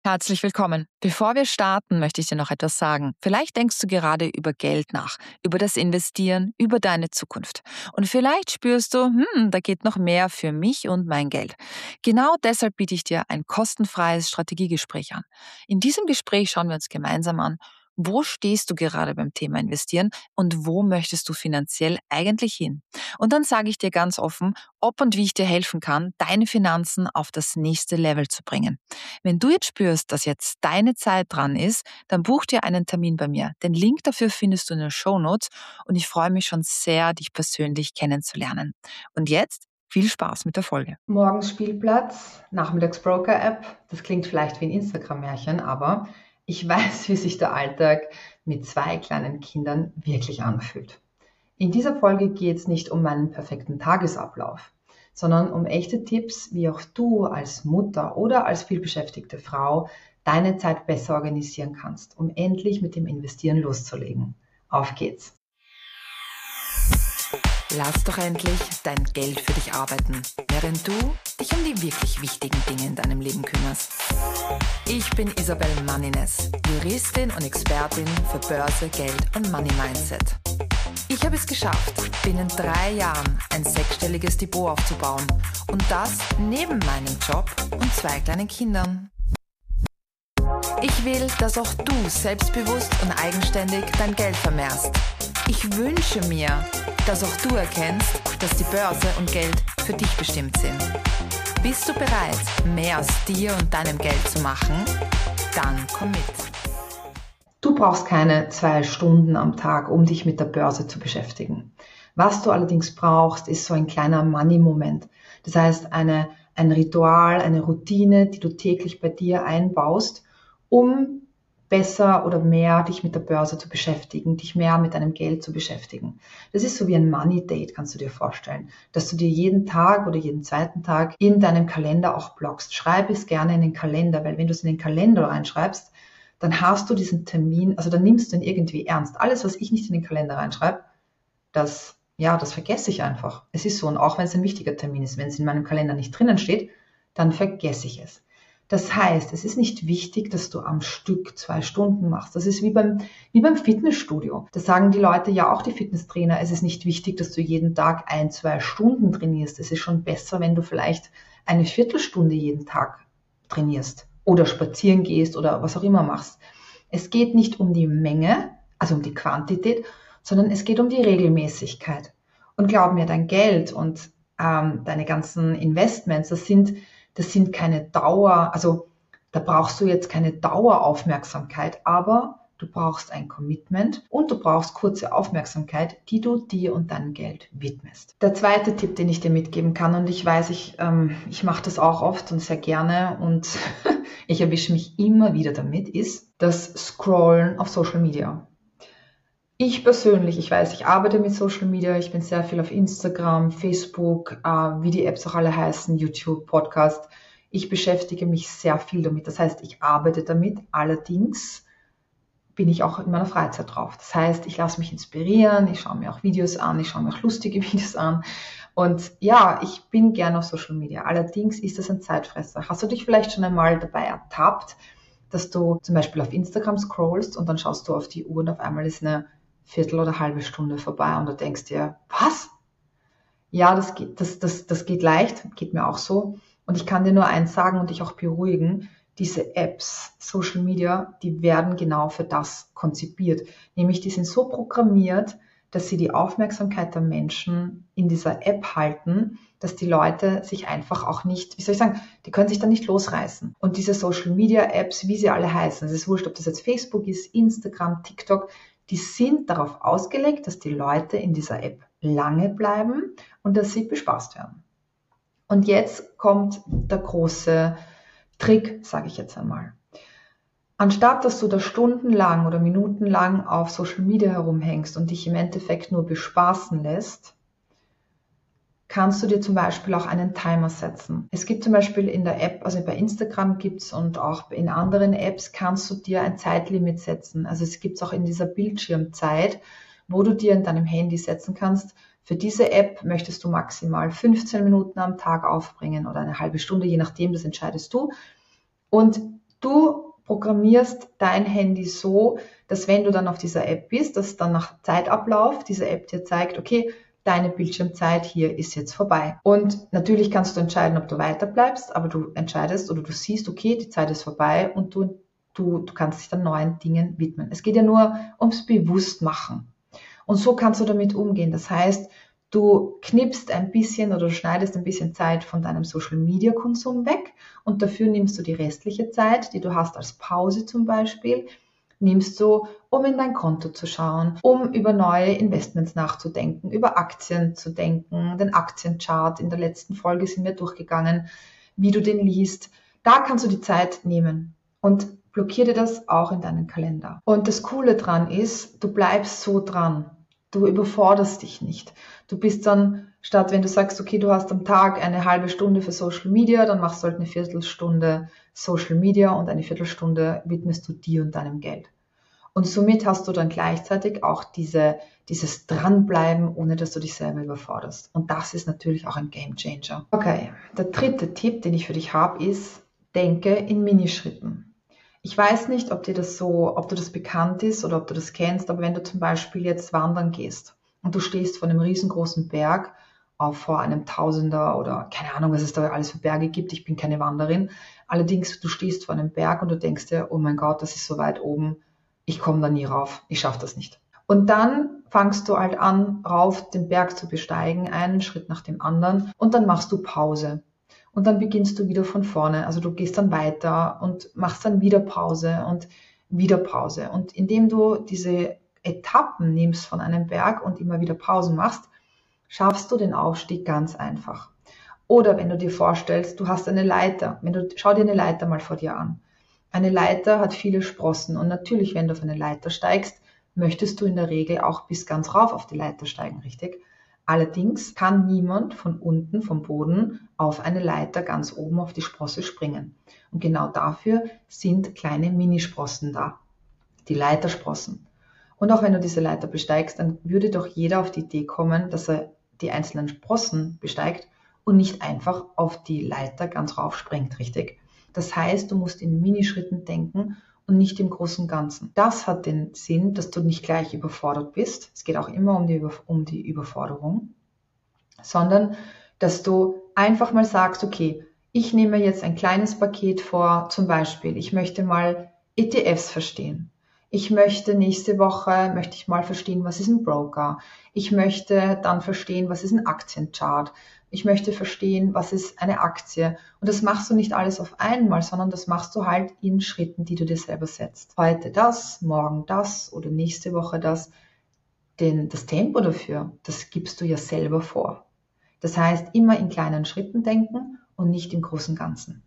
Herzlich willkommen. Bevor wir starten, möchte ich dir noch etwas sagen. Vielleicht denkst du gerade über Geld nach, über das Investieren, über deine Zukunft. Und vielleicht spürst du, da geht noch mehr für mich und mein Geld. Genau deshalb biete ich dir ein kostenfreies Strategiegespräch an. In diesem Gespräch schauen wir uns gemeinsam an, wo stehst du gerade beim Thema Investieren und wo möchtest du finanziell eigentlich hin? Und dann sage ich dir ganz offen, ob und wie ich dir helfen kann, deine Finanzen auf das nächste Level zu bringen. Wenn du jetzt spürst, dass jetzt deine Zeit dran ist, dann buch dir einen Termin bei mir. Den Link dafür findest du in den Shownotes und ich freue mich schon sehr, dich persönlich kennenzulernen. Und jetzt viel Spaß mit der Folge. Morgens Spielplatz, nachmittags Broker-App. Das klingt vielleicht wie ein Instagram-Märchen, aber ich weiß, wie sich der Alltag mit 2 kleinen Kindern wirklich anfühlt. In dieser Folge geht es nicht um meinen perfekten Tagesablauf, sondern um echte Tipps, wie auch du als Mutter oder als vielbeschäftigte Frau deine Zeit besser organisieren kannst, um endlich mit dem Investieren loszulegen. Auf geht's! Lass doch endlich dein Geld für dich arbeiten, während du dich um die wirklich wichtigen Dinge in deinem Leben kümmerst. Ich bin Isabel Manines, Juristin und Expertin für Börse, Geld und Money Mindset. Ich habe es geschafft, binnen 3 Jahren ein 6-stelliges Depot aufzubauen und das neben meinem Job und 2 kleinen Kindern. Ich will, dass auch du selbstbewusst und eigenständig dein Geld vermehrst. Ich wünsche mir, dass auch du erkennst, dass die Börse und Geld für dich bestimmt sind. Bist du bereit, mehr aus dir und deinem Geld zu machen? Dann komm mit. Du brauchst keine 2 Stunden am Tag, um dich mit der Börse zu beschäftigen. Was du allerdings brauchst, ist so ein kleiner Money-Moment. Das heißt, ein Ritual, eine Routine, die du täglich bei dir einbaust, um besser oder mehr dich mit der Börse zu beschäftigen, dich mehr mit deinem Geld zu beschäftigen. Das ist so wie ein Money Date, kannst du dir vorstellen, dass du dir jeden Tag oder jeden zweiten Tag in deinem Kalender auch blockst. Schreib es gerne in den Kalender, weil wenn du es in den Kalender reinschreibst, dann hast du diesen Termin, also dann nimmst du ihn irgendwie ernst. Alles, was ich nicht in den Kalender reinschreibe, das vergesse ich einfach. Es ist so, und auch wenn es ein wichtiger Termin ist, wenn es in meinem Kalender nicht drinnen steht, dann vergesse ich es. Das heißt, es ist nicht wichtig, dass du am Stück 2 Stunden machst. Das ist wie beim Fitnessstudio. Das sagen die Leute ja auch, die Fitnesstrainer. Es ist nicht wichtig, dass du jeden Tag 1-2 Stunden trainierst. Es ist schon besser, wenn du vielleicht eine Viertelstunde jeden Tag trainierst oder spazieren gehst oder was auch immer machst. Es geht nicht um die Menge, also um die Quantität, sondern es geht um die Regelmäßigkeit. Und glaub mir, dein Geld und deine ganzen Investments, das sind keine Dauer, also da brauchst du jetzt keine Daueraufmerksamkeit, aber du brauchst ein Commitment und du brauchst kurze Aufmerksamkeit, die du dir und deinem Geld widmest. Der zweite Tipp, den ich dir mitgeben kann, und ich weiß, ich mache das auch oft und sehr gerne und ich erwische mich immer wieder damit, ist das Scrollen auf Social Media. Ich persönlich, ich weiß, ich arbeite mit Social Media, ich bin sehr viel auf Instagram, Facebook, wie die Apps auch alle heißen, YouTube, Podcast. Ich beschäftige mich sehr viel damit. Das heißt, ich arbeite damit. Allerdings bin ich auch in meiner Freizeit drauf. Das heißt, ich lasse mich inspirieren, ich schaue mir auch Videos an, ich schaue mir auch lustige Videos an. Und ja, ich bin gerne auf Social Media. Allerdings ist das ein Zeitfresser. Hast du dich vielleicht schon einmal dabei ertappt, dass du zum Beispiel auf Instagram scrollst und dann schaust du auf die Uhr und auf einmal ist eine Viertel oder halbe Stunde vorbei und du denkst dir, was? Ja, das geht leicht, geht mir auch so. Und ich kann dir nur eins sagen und dich auch beruhigen, diese Apps, Social Media, die werden genau für das konzipiert. Nämlich die sind so programmiert, dass sie die Aufmerksamkeit der Menschen in dieser App halten, dass die Leute sich einfach auch nicht, wie soll ich sagen, die können sich da nicht losreißen. Und diese Social Media Apps, wie sie alle heißen, es ist wurscht, ob das jetzt Facebook ist, Instagram, TikTok, die sind darauf ausgelegt, dass die Leute in dieser App lange bleiben und dass sie bespaßt werden. Und jetzt kommt der große Trick, sage ich jetzt einmal. Anstatt dass du da stundenlang oder minutenlang auf Social Media herumhängst und dich im Endeffekt nur bespaßen lässt, kannst du dir zum Beispiel auch einen Timer setzen. Es gibt zum Beispiel in der App, also bei Instagram gibt's und auch in anderen Apps kannst du dir ein Zeitlimit setzen. Also es gibt's auch in dieser Bildschirmzeit, wo du dir in deinem Handy setzen kannst, für diese App möchtest du maximal 15 Minuten am Tag aufbringen oder eine halbe Stunde, je nachdem, das entscheidest du. Und Du programmierst dein Handy so, dass wenn du dann auf dieser App bist, dass dann nach Zeitablauf diese App dir zeigt, okay, deine Bildschirmzeit hier ist jetzt vorbei. Und natürlich kannst du entscheiden, ob du weiter bleibst, aber du entscheidest oder du siehst, okay, die Zeit ist vorbei und du kannst dich dann neuen Dingen widmen. Es geht ja nur ums Bewusstmachen. Und so kannst du damit umgehen. Das heißt, du knippst ein bisschen oder du schneidest ein bisschen Zeit von deinem Social-Media-Konsum weg und dafür nimmst du die restliche Zeit, die du hast als Pause zum Beispiel, nimmst du, um in dein Konto zu schauen, um über neue Investments nachzudenken, über Aktien zu denken, den Aktienchart. In der letzten Folge sind wir durchgegangen, wie du den liest. Da kannst du die Zeit nehmen und blockier dir das auch in deinen Kalender. Und das Coole dran ist, du bleibst so dran. Du überforderst dich nicht. Du bist dann, statt wenn du sagst, okay, du hast am Tag eine halbe Stunde für Social Media, dann machst du halt eine Viertelstunde Social Media und eine Viertelstunde widmest du dir und deinem Geld. Und somit hast du dann gleichzeitig auch dieses Dranbleiben, ohne dass du dich selber überforderst. Und das ist natürlich auch ein Game Changer. Okay, der dritte Tipp, den ich für dich habe, ist, denke in Minischritten. Ich weiß nicht, ob du das bekannt ist oder ob du das kennst, aber wenn du zum Beispiel jetzt wandern gehst und du stehst vor einem riesengroßen Berg, auch vor einem Tausender oder keine Ahnung, was es da alles für Berge gibt, ich bin keine Wanderin, allerdings du stehst vor einem Berg und du denkst dir, oh mein Gott, das ist so weit oben, ich komme da nie rauf, ich schaffe das nicht. Und dann fangst du halt an, rauf den Berg zu besteigen, einen Schritt nach dem anderen und dann machst du Pause. Und dann beginnst du wieder von vorne. Also du gehst dann weiter und machst dann wieder Pause und wieder Pause. Und indem du diese Etappen nimmst von einem Berg und immer wieder Pausen machst, schaffst du den Aufstieg ganz einfach. Oder wenn du dir vorstellst, du hast eine Leiter. Schau dir eine Leiter mal vor dir an. Eine Leiter hat viele Sprossen und natürlich, wenn du auf eine Leiter steigst, möchtest du in der Regel auch bis ganz rauf auf die Leiter steigen, richtig? Allerdings kann niemand von unten, vom Boden, auf eine Leiter ganz oben auf die Sprosse springen. Und genau dafür sind kleine Minisprossen da, die Leitersprossen. Und auch wenn du diese Leiter besteigst, dann würde doch jeder auf die Idee kommen, dass er die einzelnen Sprossen besteigt und nicht einfach auf die Leiter ganz rauf springt, richtig? Das heißt, du musst in Minischritten denken und nicht im großen Ganzen. Das hat den Sinn, dass du nicht gleich überfordert bist. Es geht auch immer um die Überforderung, sondern dass du einfach mal sagst, okay, ich nehme jetzt ein kleines Paket vor, zum Beispiel, ich möchte mal ETFs verstehen. Nächste Woche möchte ich mal verstehen, was ist ein Broker. Ich möchte dann verstehen, was ist ein Aktienchart. Ich möchte verstehen, was ist eine Aktie. Und das machst du nicht alles auf einmal, sondern das machst du halt in Schritten, die du dir selber setzt. Heute das, morgen das oder nächste Woche das. Denn das Tempo dafür, das gibst du ja selber vor. Das heißt, immer in kleinen Schritten denken und nicht im großen Ganzen.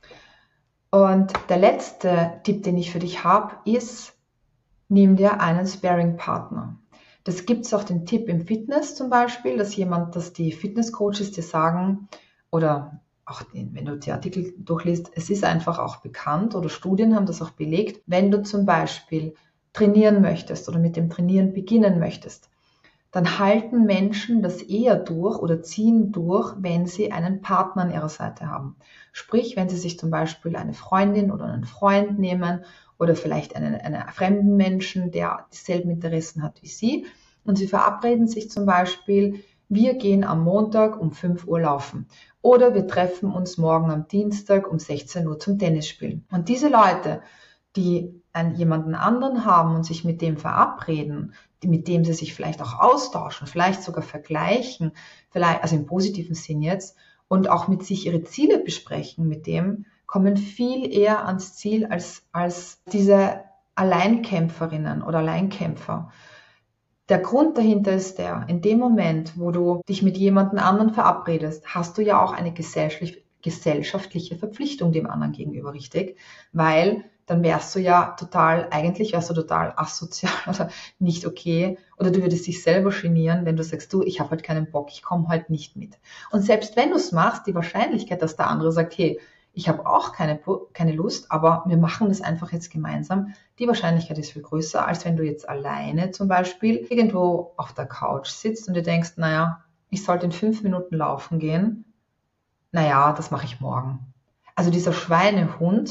Und der letzte Tipp, den ich für dich habe, ist, nimm dir einen Sparring-Partner. Das gibt es auch den Tipp im Fitness zum Beispiel, dass die Fitnesscoaches dir sagen, oder auch wenn du die Artikel durchliest, es ist einfach auch bekannt oder Studien haben das auch belegt, wenn du zum Beispiel trainieren möchtest oder mit dem Trainieren beginnen möchtest, dann halten Menschen das eher durch oder ziehen durch, wenn sie einen Partner an ihrer Seite haben. Sprich, wenn sie sich zum Beispiel eine Freundin oder einen Freund nehmen oder vielleicht einen fremden Menschen, der dieselben Interessen hat wie sie und sie verabreden sich zum Beispiel, wir gehen am Montag um 5 Uhr laufen oder wir treffen uns morgen am Dienstag um 16 Uhr zum Tennisspielen. Und diese Leute, die jemanden anderen haben und sich mit dem verabreden, mit dem sie sich vielleicht auch austauschen, vielleicht sogar vergleichen, also im positiven Sinn jetzt, und auch mit sich ihre Ziele besprechen mit dem, kommen viel eher ans Ziel als diese Alleinkämpferinnen oder Alleinkämpfer. Der Grund dahinter ist in dem Moment, wo du dich mit jemandem anderen verabredest, hast du ja auch eine gesellschaftliche Verpflichtung dem anderen gegenüber, richtig? Weil dann wärst du total asozial oder nicht okay oder du würdest dich selber genieren, wenn du sagst, du, ich habe halt keinen Bock, ich komme halt nicht mit. Und selbst wenn du es machst, die Wahrscheinlichkeit, dass der andere sagt, hey, ich habe auch keine Lust, aber wir machen das einfach jetzt gemeinsam, die Wahrscheinlichkeit ist viel größer, als wenn du jetzt alleine zum Beispiel irgendwo auf der Couch sitzt und dir denkst, naja, ich sollte in 5 Minuten laufen gehen, naja, das mache ich morgen. Also dieser Schweinehund,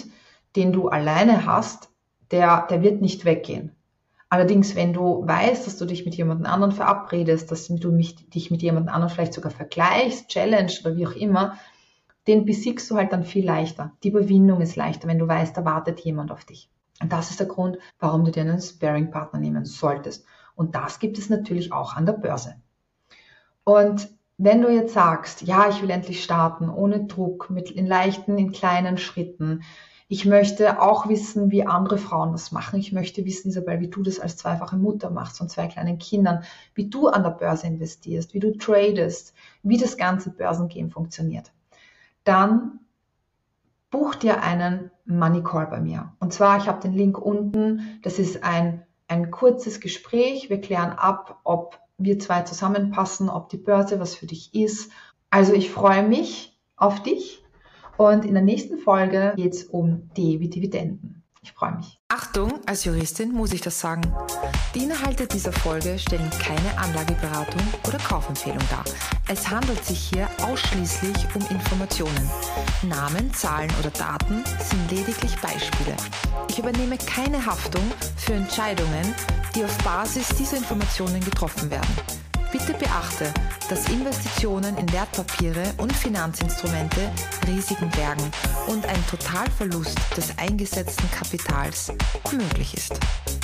den du alleine hast, der wird nicht weggehen. Allerdings, wenn du weißt, dass du dich mit jemand anderen verabredest, dass du dich mit jemand anderem vielleicht sogar vergleichst, challenge oder wie auch immer, den besiegst du halt dann viel leichter. Die Überwindung ist leichter, wenn du weißt, da wartet jemand auf dich. Und das ist der Grund, warum du dir einen Sparring-Partner nehmen solltest. Und das gibt es natürlich auch an der Börse. Und wenn du jetzt sagst, ja, ich will endlich starten, ohne Druck, in kleinen Schritten. Ich möchte auch wissen, wie andere Frauen das machen. Ich möchte wissen, Isabel, wie du das als zweifache Mutter machst von 2 kleinen Kindern, wie du an der Börse investierst, wie du tradest, wie das ganze Börsengame funktioniert. Dann buch dir einen Money Call bei mir. Und zwar, ich habe den Link unten. Das ist ein kurzes Gespräch. Wir klären ab, ob wir 2 zusammenpassen, ob die Börse was für dich ist. Also ich freue mich auf dich. Und in der nächsten Folge geht es um D wie Dividenden. Ich freue mich. Achtung, als Juristin muss ich das sagen. Die Inhalte dieser Folge stellen keine Anlageberatung oder Kaufempfehlung dar. Es handelt sich hier ausschließlich um Informationen. Namen, Zahlen oder Daten sind lediglich Beispiele. Ich übernehme keine Haftung für Entscheidungen, die auf Basis dieser Informationen getroffen werden. Bitte beachte, dass Investitionen in Wertpapiere und Finanzinstrumente Risiken bergen und ein Totalverlust des eingesetzten Kapitals möglich ist.